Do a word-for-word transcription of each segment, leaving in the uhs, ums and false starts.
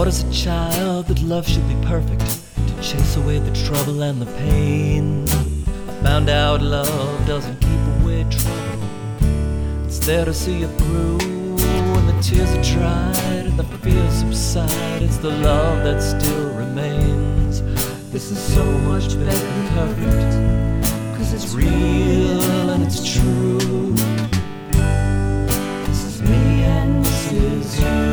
Taught as a child that love should be perfect, to chase away the trouble and the pain. I found out love doesn't keep away trouble, it's there to see you through. When the tears are dried and the fears subside, it's the love that still remains. This is so much better than perfect, 'cause it's real and it's true. This is me and this is you.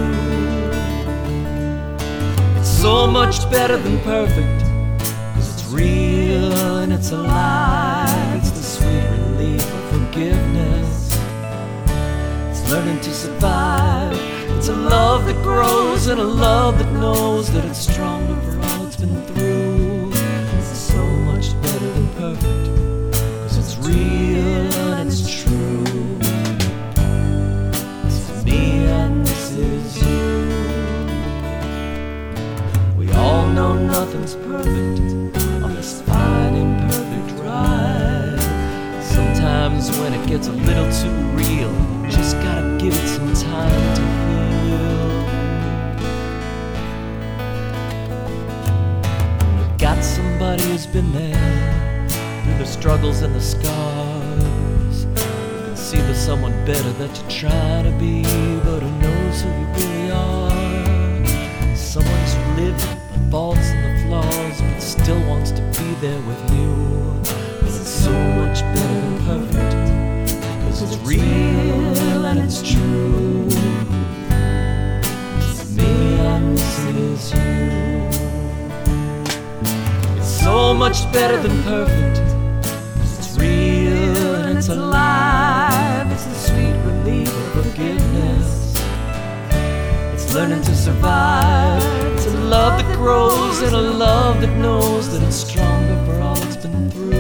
It's so much better than perfect, 'cause it's real and it's alive. It's the sweet relief of forgiveness. It's learning to survive. It's a love that grows and a love that knows that it's stronger for all it's been through. This is so much better than perfect, 'cause it's real and it's true. This is me and this is you. We all know nothing's perfect on this fine imperfect ride. Sometimes when it gets a little too real, just gotta give it some time to heal. You've got somebody who's been there through the struggles and the scars. You can see there's someone better that you're trying to be, but who knows who you really are. Someone who's lived the faults and the flaws, but still wants to be there with you. It's so much better than perfect, 'cause it's real and it's true. It's me and this is you. It's so much better than perfect, 'cause it's real and it's alive. It's the sweet relief of forgiveness. It's learning to survive. It's a love that grows and a love that knows that it's stronger for all it's been through.